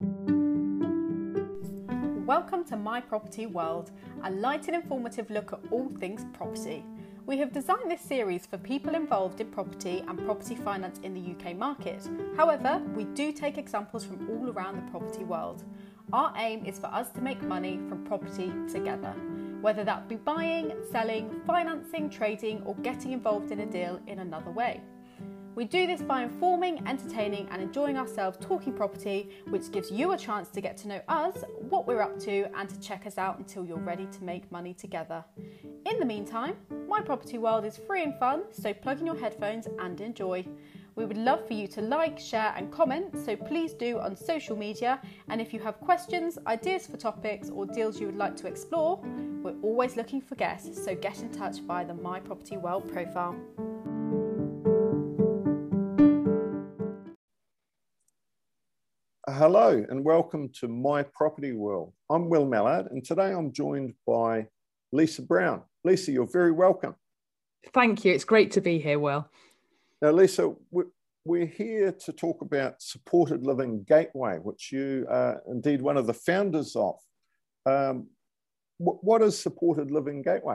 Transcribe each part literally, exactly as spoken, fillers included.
Welcome to My Property World, a light and informative look at all things property. We have designed this series for people involved in property and property finance in the U K market. However, we do take examples from all around the property world. Our aim is for us to make money from property together, whether that be buying, selling, financing, trading, or getting involved in a deal in another way. We do this by informing, entertaining and enjoying ourselves talking property, which gives you a chance to get to know us, what we're up to, and to check us out until you're ready to make money together. In the meantime, My Property World is free and fun, so plug in your headphones and enjoy. We would love for you to like, share and comment, so please do on social media. And if you have questions, ideas for topics or deals you would like to explore, we're always looking for guests, so get in touch via the My Property World profile. Hello and welcome to My Property World. I'm Will Mallard and today I'm joined by Lisa Brown. Lisa, you're very welcome. Thank you. It's great to be here, Will. Now, Lisa, we're here to talk about Supported Living Gateway, which you are indeed one of the founders of. Um, what is Supported Living Gateway?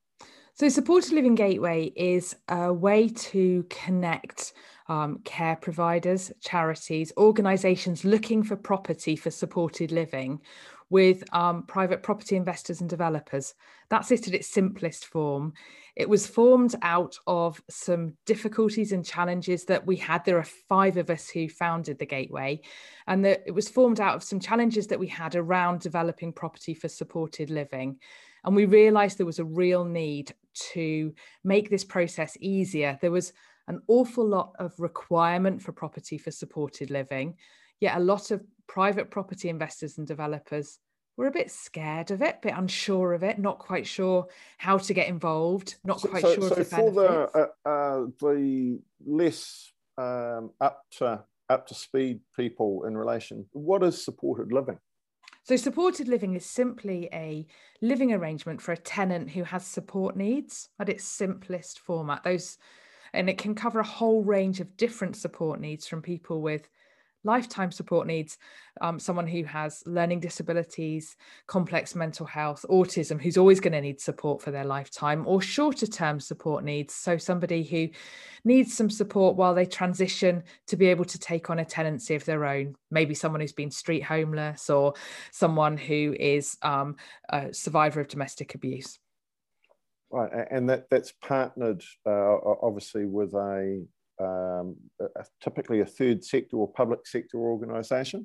So Supported Living Gateway is a way to connect um, care providers, charities, organisations looking for property for supported living with um, private property investors and developers. That's it at its simplest form. It was formed out of some difficulties and challenges that we had. There are five of us who founded the Gateway, and the, it was formed out of some challenges that we had around developing property for supported living. And we realised there was a real need to make this process easier. There was an awful lot of requirement for property for supported living, yet a lot of private property investors and developers were a bit scared of it, a bit unsure of it, not quite sure how to get involved, not quite so, sure so of the for benefits. the, uh, uh, the less um, up to up to speed people in relation, what is supported living? So supported living is simply a living arrangement for a tenant who has support needs at its simplest format. Those, and it can cover a whole range of different support needs, from people with lifetime support needs, um, someone who has learning disabilities, complex mental health, autism, who's always going to need support for their lifetime, or shorter term support needs. So somebody who needs some support while they transition to be able to take on a tenancy of their own. Maybe someone who's been street homeless, or someone who is um, a survivor of domestic abuse. Right, and that, that's partnered uh, obviously with a Um, a, typically a third sector or public sector organisation?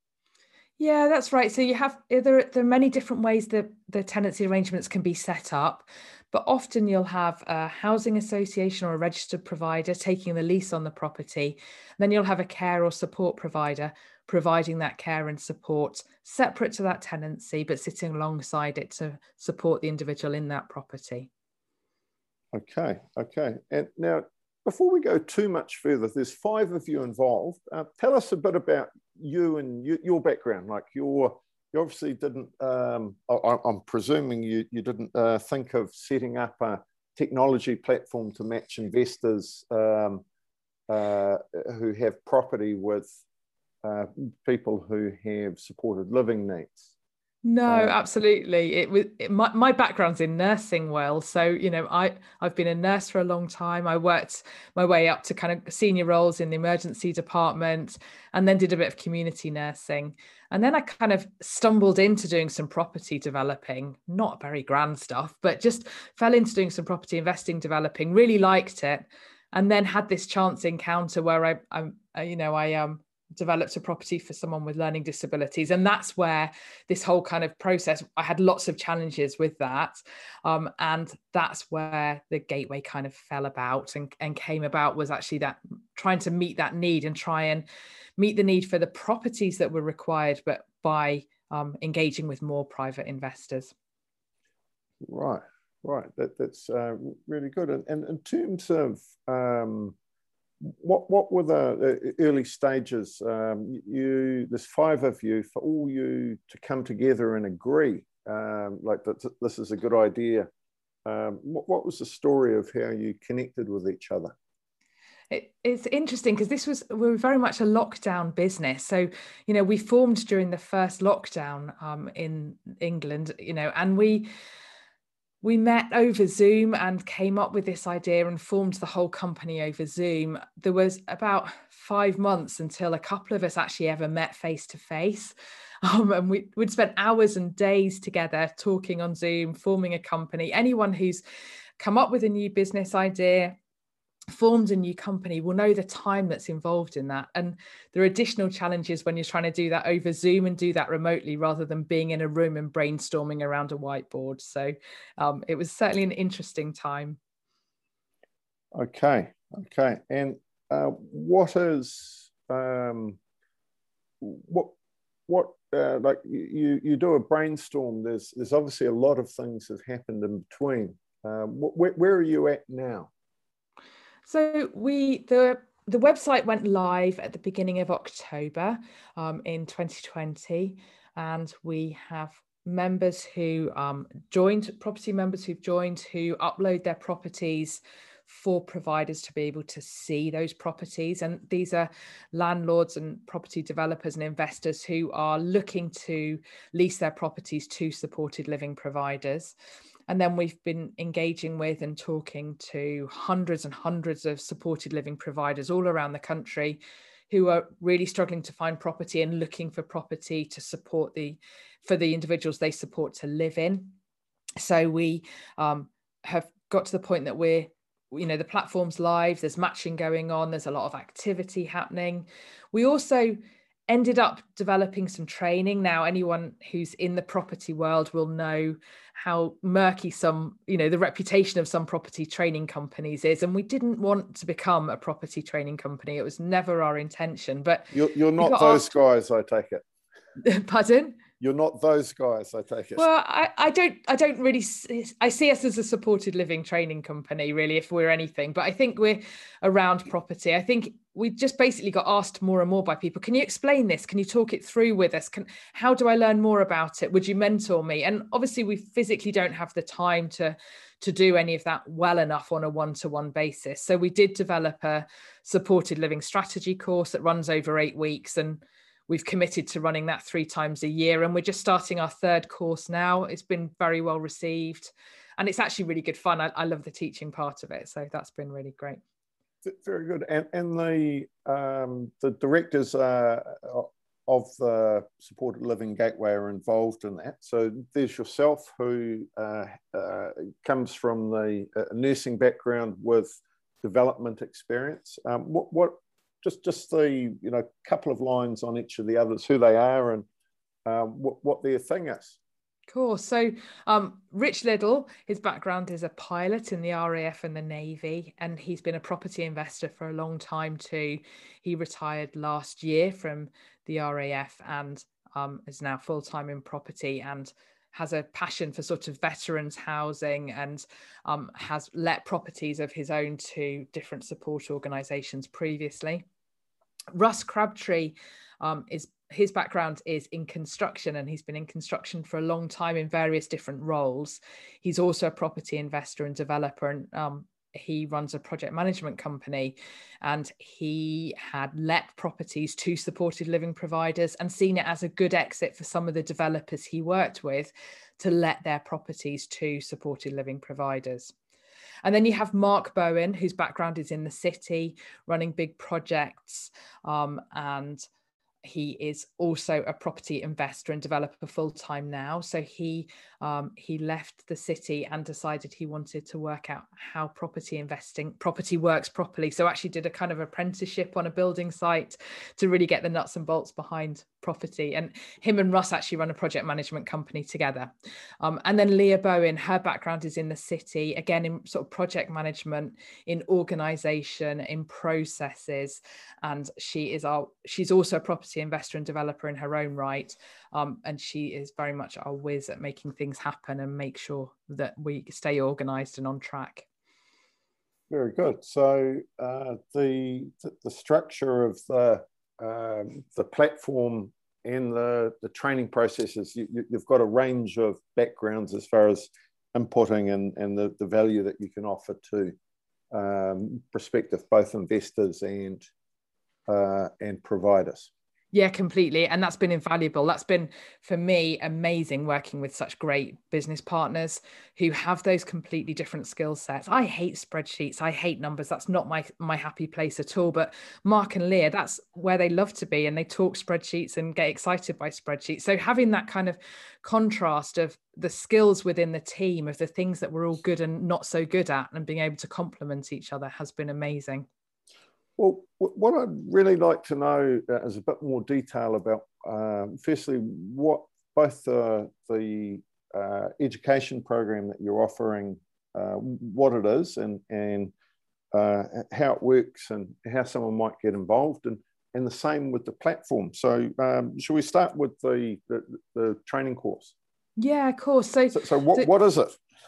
Yeah, that's right. So you have, there, there are many different ways that the tenancy arrangements can be set up, but often you'll have a housing association or a registered provider taking the lease on the property. Then you'll have a care or support provider providing that care and support separate to that tenancy, but sitting alongside it to support the individual in that property. Okay, okay. And now, before we go too much further, there's five of you involved. Uh, tell us a bit about you and you, your background. Like your, you obviously didn't, um, I, I'm presuming you, you didn't uh, think of setting up a technology platform to match investors um, uh, who have property with uh, people who have supported living needs. No, Uh, absolutely. It was it, my, my background's in nursing, well, so you know I I've been a nurse for a long time. I worked my way up to kind of senior roles in the emergency department, and then did a bit of community nursing, and then I kind of stumbled into doing some property developing, not very grand stuff, but just fell into doing some property investing, developing. Really liked it, and then had this chance encounter where I I you know I um. developed a property for someone with learning disabilities, and that's where this whole kind of process, I had lots of challenges with that, um, and that's where the Gateway kind of fell about and, and came about, was actually that trying to meet that need and try and meet the need for the properties that were required, but by um, engaging with more private investors. Right, right. That, that's uh, really good. And, and in terms of um, What what were the early stages? Um, you there's five of you. For all you to come together and agree, um, like that this is a good idea. Um, what, what was the story of how you connected with each other? It, it's interesting because this was, we were very much a lockdown business. So, you know, we formed during the first lockdown um, in England, you know, and we, we met over Zoom and came up with this idea and formed the whole company over Zoom. There was about five months until a couple of us actually ever met face to face. Um, and we, we'd spent hours and days together talking on Zoom, forming a company. Anyone who's come up with a new business idea, formed a new company, will know the time that's involved in that. And there are additional challenges when you're trying to do that over Zoom and do that remotely rather than being in a room and brainstorming around a whiteboard. So um, it was certainly an interesting time. Okay, okay. And uh, what is, um, what, what, uh, like you, you do a brainstorm, there's, there's obviously a lot of things that have happened in between. Uh, where, where are you at now? So we the the website went live at the beginning of October um, in twenty twenty, and we have members who um, joined, property members who've joined, who upload their properties for providers to be able to see those properties. And these are landlords and property developers and investors who are looking to lease their properties to supported living providers. And then we've been engaging with and talking to hundreds and hundreds of supported living providers all around the country who are really struggling to find property and looking for property to support the, for the individuals they support to live in. So we um, have got to the point that we're, you know, the platform's live, there's matching going on, there's a lot of activity happening. We also ended up developing some training. Now, anyone who's in the property world will know how murky some, you know, the reputation of some property training companies is. And we didn't want to become a property training company. It was never our intention. But You're, you're not those asked... guys, I take it. Pardon? You're not those guys, I take it. Well, I, I don't, I don't really, see, I see us as a supported living training company, really, if we're anything. But I think we're around property. I think we just basically got asked more and more by people, can you explain this? Can you talk it through with us? Can, how do I learn more about it? Would you mentor me? And obviously we physically don't have the time to, to do any of that well enough on a one-to-one basis. So we did develop a supported living strategy course that runs over eight weeks. And we've committed to running that three times a year. And we're just starting our third course now. It's been very well received. And it's actually really good fun. I, I love the teaching part of it. So that's been really great. Very good. And, and the, um, the directors uh, of the Supported Living Gateway are involved in that. So there's yourself, who uh, uh, comes from the uh, nursing background with development experience. Um, what, what just just the you know couple of lines on each of the others, who they are and um, what what their thing is. Cool. So um, Rich Liddle, his background is a pilot in the R A F and the Navy, and he's been a property investor for a long time too. He retired last year from the R A F and um, is now full-time in property and has a passion for sort of veterans housing and um, has let properties of his own to different support organisations previously. Russ Crabtree um, is his background is in construction, and he's been in construction for a long time in various different roles. He's also a property investor and developer, and um, he runs a project management company, and he had let properties to supported living providers and seen it as a good exit for some of the developers he worked with to let their properties to supported living providers. And then you have Mark Bowen, whose background is in the city, running big projects, um, and he is also a property investor and developer full-time now. So he um, he left the city and decided he wanted to work out how property investing, property works properly. So actually did a kind of apprenticeship on a building site to really get the nuts and bolts behind property. And him and Russ actually run a project management company together. Um, and then Leah Bowen, her background is in the city, again, in sort of project management, in organization, in processes. And she is our, she's also a property investor and developer in her own right. Um, and she is very much our whiz at making things happen and make sure that we stay organized and on track. Very good. So uh, the, the structure of the, um, the platform and the, the training processes, you, you've got a range of backgrounds as far as inputting and, and the, the value that you can offer to um, perspective, both investors and uh, and providers. Yeah, completely. And that's been invaluable. That's been, for me, amazing working with such great business partners who have those completely different skill sets. I hate spreadsheets. I hate numbers. That's not my, my happy place at all. But Mark and Leah, that's where they love to be. And they talk spreadsheets and get excited by spreadsheets. So having that kind of contrast of the skills within the team, of the things that we're all good and not so good at, and being able to complement each other has been amazing. Well, what I'd really like to know is a bit more detail about, uh, firstly, what both the, the uh, education program that you're offering, uh, what it is, and, and uh, how it works, and how someone might get involved, and, and the same with the platform. So um, shall we start with the, the, the training course? Yeah, of course. So, so, so what, so what is it?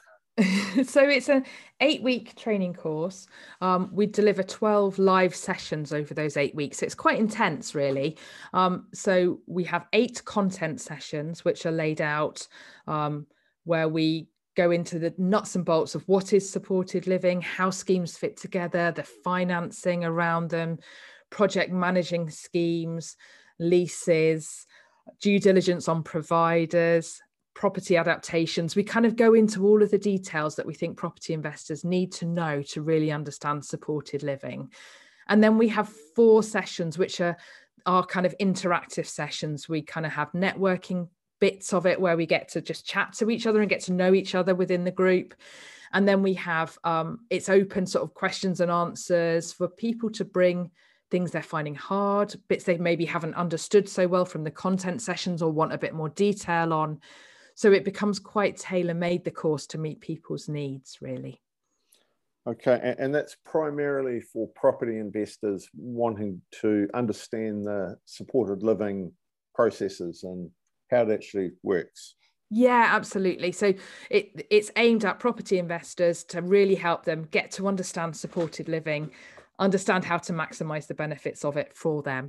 So it's an eight-week training course. Um, we deliver twelve live sessions over those eight weeks. So it's quite intense, really. Um, so we have eight content sessions, which are laid out, um, where we go into the nuts and bolts of what is supported living, how schemes fit together, the financing around them, project managing schemes, leases, due diligence on providers, property adaptations. We kind of go into all of the details that we think property investors need to know to really understand supported living. And then we have four sessions, which are our kind of interactive sessions. We kind of have networking bits of it where we get to just chat to each other and get to know each other within the group. And then we have, um, it's open sort of questions and answers for people to bring things they're finding hard, bits they maybe haven't understood so well from the content sessions or want a bit more detail on. So it becomes quite tailor-made, the course, to meet people's needs, really. Okay, and, and that's primarily for property investors wanting to understand the supported living processes and how it actually works. Yeah, absolutely. So it, it's aimed at property investors to really help them get to understand supported living, understand how to maximise the benefits of it for them.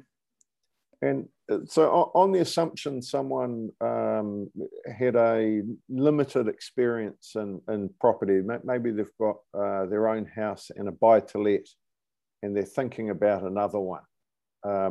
And so on the assumption someone um, had a limited experience in, in property, maybe they've got uh, their own house and a buy-to-let, and they're thinking about another one, uh,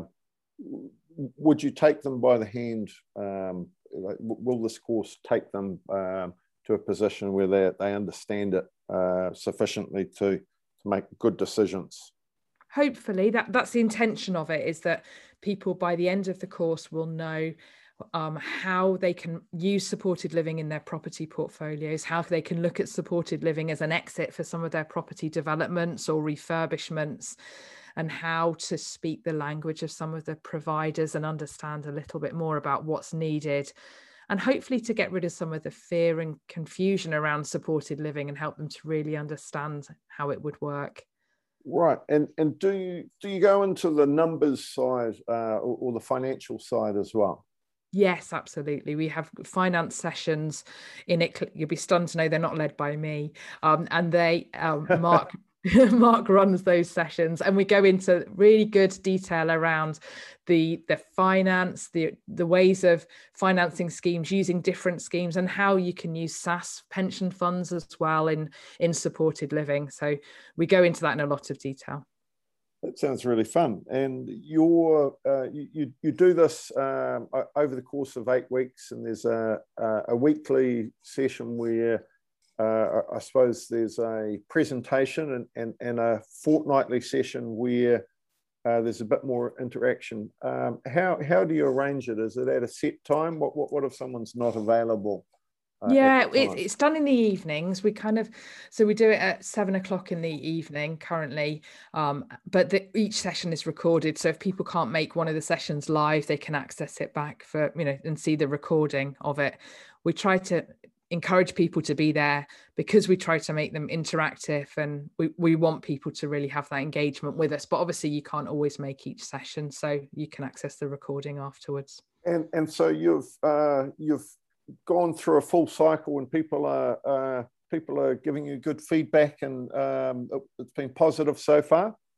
would you take them by the hand? Um, will this course take them um, to a position where they, they understand it uh, sufficiently to, to make good decisions? Hopefully, that that's the intention of it, is that people by the end of the course will know um, how they can use supported living in their property portfolios, how they can look at supported living as an exit for some of their property developments or refurbishments, and how to speak the language of some of the providers and understand a little bit more about what's needed, and hopefully to get rid of some of the fear and confusion around supported living and help them to really understand how it would work. Right, and and do you do you go into the numbers side uh, or, or the financial side as well? Yes, absolutely. We have finance sessions in it. You'll be stunned to know they're not led by me, um, and they um, Mark. Mark runs those sessions, and we go into really good detail around the the finance, the the ways of financing schemes, using different schemes, and how you can use S A S pension funds as well in in supported living. So we go into that in a lot of detail. That sounds really fun. And you're, uh, you, you you do this um, over the course of eight weeks, and there's a a, a weekly session where Uh, I suppose there's a presentation and, and, and a fortnightly session where uh, there's a bit more interaction. Um, how, how do you arrange it? Is it at a set time? What, what, what if someone's not available? Uh, yeah, it, it's done in the evenings. We kind of, so we do it at seven o'clock in the evening currently, um, but the, each session is recorded. So if people can't make one of the sessions live, they can access it back for, you know, and see the recording of it. We try to encourage people to be there because we try to make them interactive, and we, we want people to really have that engagement with us. But obviously you can't always make each session, so you can access the recording afterwards. And and so you've uh, you've gone through a full cycle, and people are uh, people are giving you good feedback, and um, it's been positive so far.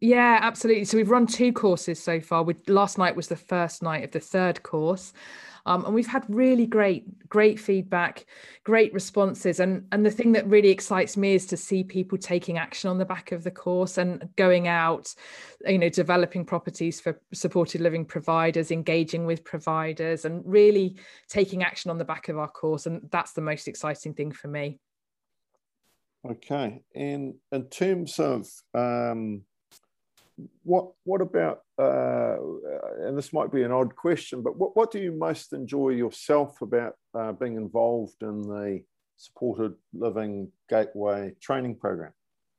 Yeah, absolutely. So we've run two courses so far. We, last night was the first night of the third course. Um, and we've had really great, great feedback, great responses. And, and the thing that really excites me is to see people taking action on the back of the course and going out, you know, developing properties for supported living providers, engaging with providers, and really taking action on the back of our course. And that's the most exciting thing for me. Okay. And in terms of um, what what about, uh, and this might be an odd question, but what, what do you most enjoy yourself about uh, being involved in the Supported Living Gateway training program?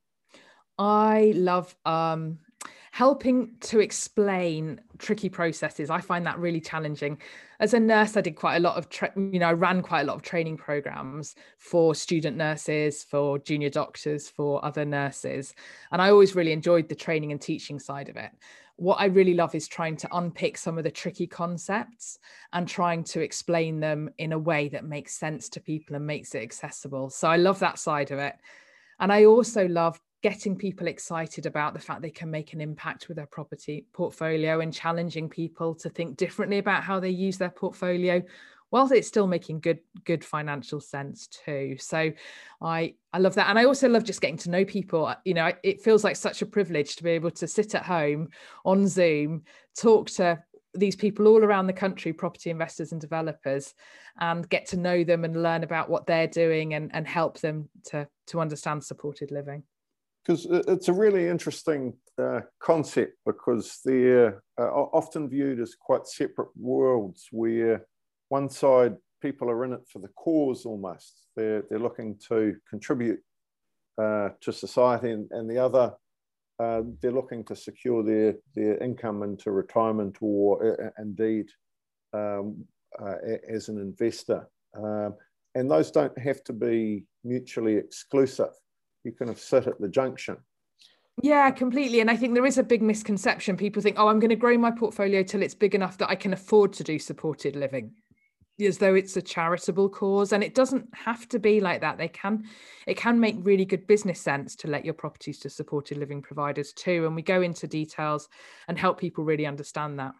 I love um, helping to explain tricky processes. I find that really challenging. As a nurse, I did quite a lot of, tra- you know, I ran quite a lot of training programs for student nurses, for junior doctors, for other nurses. And I always really enjoyed the training and teaching side of it. What I really love is trying to unpick some of the tricky concepts and trying to explain them in a way that makes sense to people and makes it accessible. So I love that side of it. And I also love getting people excited about the fact they can make an impact with their property portfolio and challenging people to think differently about how they use their portfolio, whilst it's still making good, good financial sense too. So I, I love that. And I also love just getting to know people. You know, it feels like such a privilege to be able to sit at home on Zoom, talk to these people all around the country, property investors and developers, and get to know them and learn about what they're doing and, and help them to, to understand supported living. Because it's a really interesting uh, concept, because they're uh, often viewed as quite separate worlds, where one side, people are in it for the cause almost. They're, they're looking to contribute uh, to society, and, and the other, uh, they're looking to secure their, their income into retirement, or uh, indeed um, uh, as an investor. Um, and those don't have to be mutually exclusive. You kind of sit at the junction. Yeah, completely. And I think there is a big misconception. People think, oh, I'm going to grow my portfolio till it's big enough that I can afford to do supported living, as though it's a charitable cause. And it doesn't have to be like that. They can, it can make really good business sense to let your properties to supported living providers too. And we go into details and help people really understand that.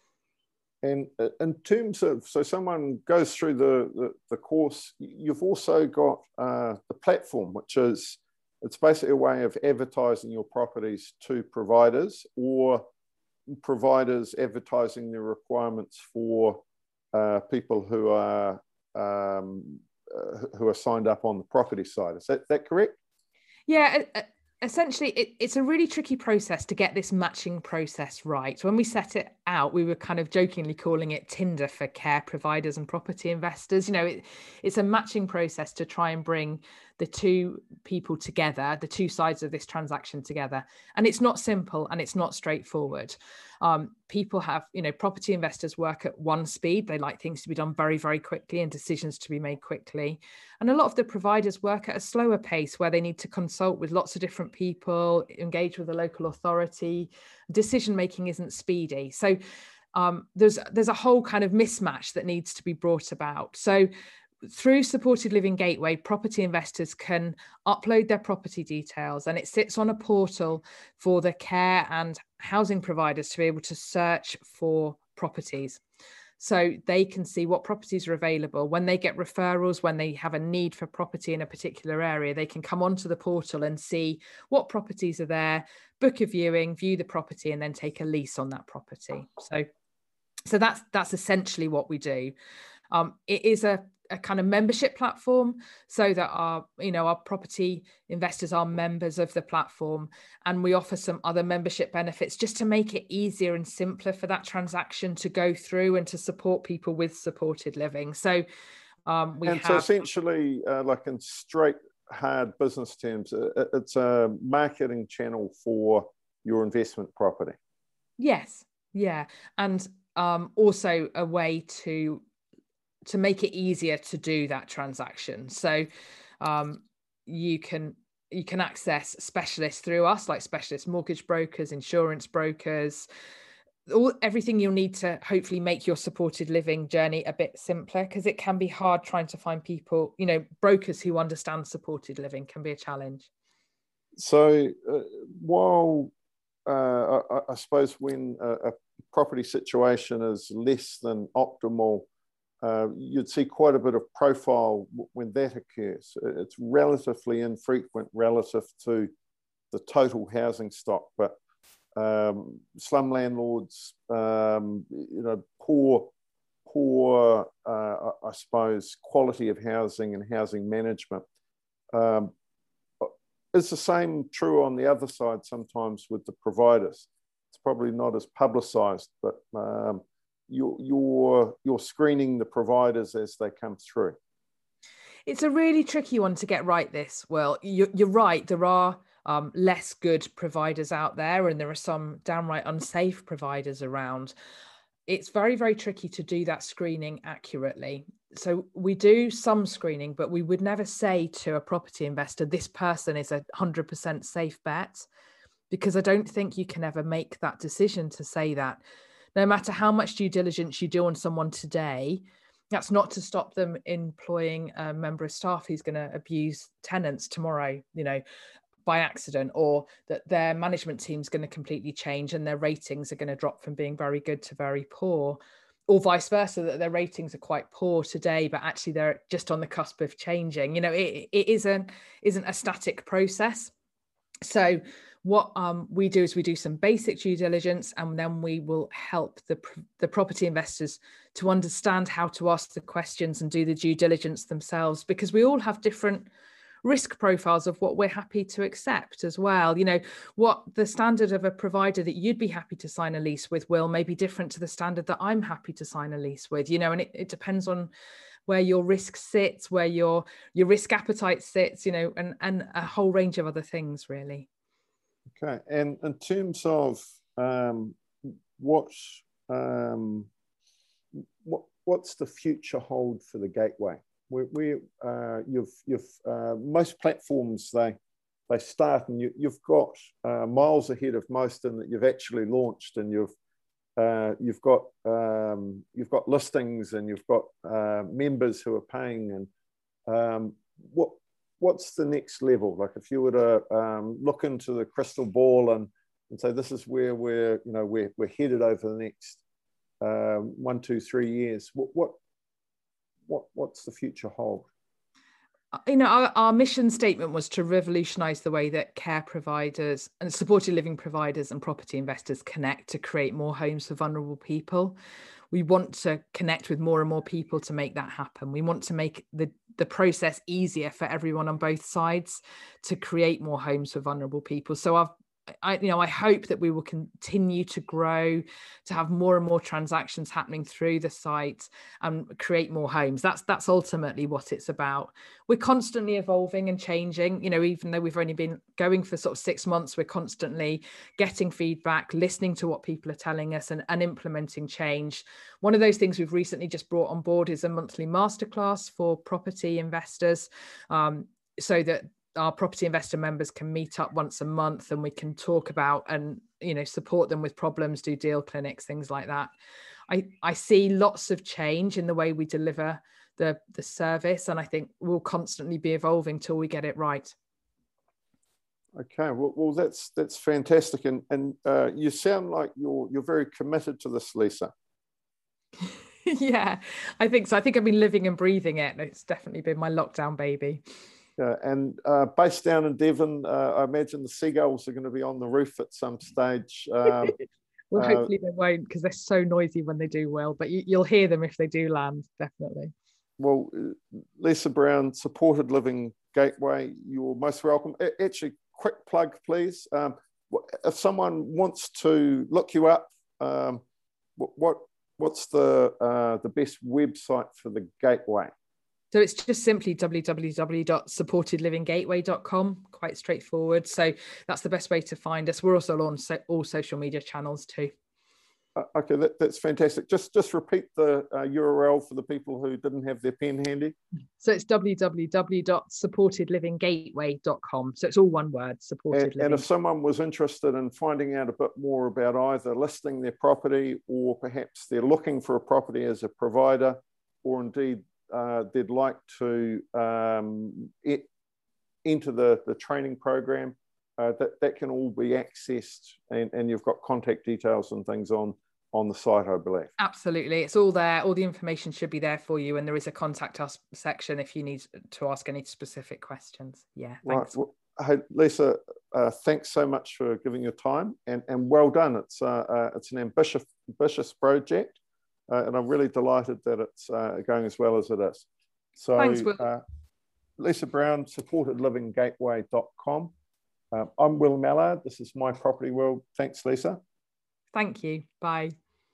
And in terms of, so someone goes through the, the, the course, you've also got uh, the platform, which is, it's basically a way of advertising your properties to providers, or providers advertising their requirements for uh, people who are um, uh, who are signed up on the property side. Is that, that correct? Yeah, essentially, it, it's a really tricky process to get this matching process right. So when we set it out, we were kind of jokingly calling it Tinder for care providers and property investors. You know, it, it's a matching process to try and bring the two people together, the two sides of this transaction together. And it's not simple and it's not straightforward. Um, people have, you know, property investors work at one speed. They like things to be done very, very quickly and decisions to be made quickly. And a lot of the providers work at a slower pace, where they need to consult with lots of different people, engage with the local authority. Decision making isn't speedy. So um, there's there's a whole kind of mismatch that needs to be brought about. So through Supported Living Gateway, property investors can upload their property details, and it sits on a portal for the care and housing providers to be able to search for properties. So they can see what properties are available. When they get referrals, when they have a need for property in a particular area, they can come onto the portal and see what properties are there, book a viewing, view the property, and then take a lease on that property. So, so that's that's essentially what we do. Um, it is a a kind of membership platform, so that our, you know, our property investors are members of the platform, and we offer some other membership benefits just to make it easier and simpler for that transaction to go through and to support people with supported living. So um, we and have so essentially, uh, like in straight hard business terms, uh, it's a marketing channel for your investment property. Yes, yeah, and um, also a way to to make it easier to do that transaction. So um, you can you can access specialists through us, like specialist mortgage brokers, insurance brokers, all everything you'll need to hopefully make your supported living journey a bit simpler, because it can be hard trying to find people, you know, brokers who understand supported living can be a challenge. So uh, while uh, I, I suppose when a, a property situation is less than optimal, uh, you'd see quite a bit of profile when that occurs. It's relatively infrequent relative to the total housing stock, but um, slum landlords, um, you know, poor, poor, uh, I suppose, quality of housing and housing management. Um, It's the same true on the other side sometimes with the providers. It's probably not as publicised, but um, you're, you're, you're screening the providers as they come through. It's a really tricky one to get right, this. Well, you're, you're right. There are um, less good providers out there, and there are some downright unsafe providers around. It's very, very tricky to do that screening accurately. So we do some screening, but we would never say to a property investor, this person is a one hundred percent safe bet, because I don't think you can ever make that decision to say that. No matter how much due diligence you do on someone today, that's not to stop them employing a member of staff who's going to abuse tenants tomorrow, you know, by accident, or that their management team's going to completely change and their ratings are going to drop from being very good to very poor, or vice versa, that their ratings are quite poor today, but actually they're just on the cusp of changing. You know, it, it isn't, isn't a static process. So what um, we do is we do some basic due diligence, and then we will help the, the property investors to understand how to ask the questions and do the due diligence themselves, because we all have different risk profiles of what we're happy to accept as well. You know, what the standard of a provider that you'd be happy to sign a lease with will may be different to the standard that I'm happy to sign a lease with, you know, and it, it depends on where your risk sits, where your your risk appetite sits, you know, and, and a whole range of other things, really. Okay. And in terms of um, what, um, what, what's the future hold for the Gateway? We, we uh, you've, you've uh, most platforms, they they start and you, you've got uh, miles ahead of most in that you've actually launched, and you've uh, you've got um, you've got listings, and you've got uh, members who are paying. And um, what what's the next level? Like if you were to um, look into the crystal ball and and say this is where we're you know we're we're headed over the next uh, one, two, three years. What what What, what's the future hold? You know, our, our mission statement was to revolutionise the way that care providers and supported living providers and property investors connect to create more homes for vulnerable people. We want to connect with more and more people to make that happen. We want to make the, the process easier for everyone on both sides to create more homes for vulnerable people. So I've I, you know, I hope that we will continue to grow, to have more and more transactions happening through the site and create more homes. That's that's ultimately what it's about. We're constantly evolving and changing. You know, even though we've only been going for sort of six months, we're constantly getting feedback, listening to what people are telling us, and, and implementing change. One of those things we've recently just brought on board is a monthly masterclass for property investors, um, so that our property investor members can meet up once a month and we can talk about and, you know, support them with problems, do deal clinics, things like that. I, I see lots of change in the way we deliver the, the service, and I think we'll constantly be evolving till we get it right. Okay, well, well that's that's fantastic. And, and uh, you sound like you're, you're very committed to this, Lisa. Yeah, I think so. I think I've been living and breathing it. It's definitely been my lockdown baby. Uh, and uh, based down in Devon, uh, I imagine the seagulls are going to be on the roof at some stage. Um, well, uh, hopefully they won't, because they're so noisy when they do well, but you, you'll hear them if they do land, definitely. Well, Lisa Brown, Supported Living Gateway, you're most welcome. A- actually, quick plug, please. Um, if someone wants to look you up, um, what what's the uh, the best website for the Gateway? So it's just simply w w w dot supported living gateway dot com, quite straightforward. So that's the best way to find us. We're also on so, all social media channels too. Uh, okay, that, that's fantastic. Just just repeat the uh, U R L for the people who didn't have their pen handy. So it's w w w dot supported living gateway dot com. So it's all one word, supported and, living. And if someone was interested in finding out a bit more about either listing their property, or perhaps they're looking for a property as a provider, or indeed Uh, they'd like to um, it, enter the, the training program, uh, that, that can all be accessed, and, and you've got contact details and things on, on the site, I believe. Absolutely. It's all there. All the information should be there for you. And there is a contact us section if you need to ask any specific questions. Yeah, thanks. Right. Well, hey, Lisa, uh, thanks so much for giving your time, and, and well done. It's, uh, uh, it's an ambitious, ambitious project, uh, and I'm really delighted that it's uh, going as well as it is. So, Thanks, Will. Uh, Lisa Brown, supported living gateway dot com. Uh, I'm Will Mallard. This is My Property World. Thanks, Lisa. Thank you. Bye.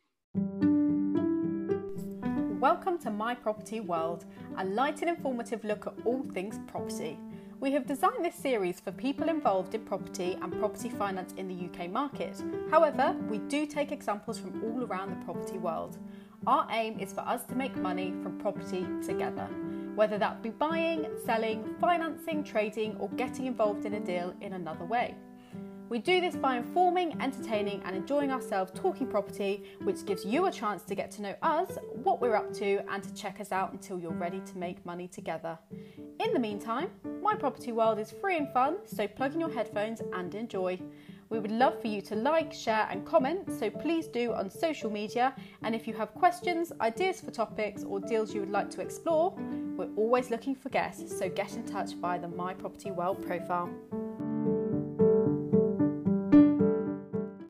Welcome to My Property World, a light and informative look at all things property. We have designed this series for people involved in property and property finance in the U K market. However, we do take examples from all around the property world. Our aim is for us to make money from property together, whether that be buying, selling, financing, trading, or getting involved in a deal in another way. We do this by informing, entertaining and enjoying ourselves talking property, which gives you a chance to get to know us, what we're up to, and to check us out until you're ready to make money together. In the meantime, My Property World is free and fun, so plug in your headphones and enjoy. We would love for you to like, share and comment, so please do on social media. And if you have questions, ideas for topics or deals you would like to explore, we're always looking for guests, so get in touch via the My Property World profile.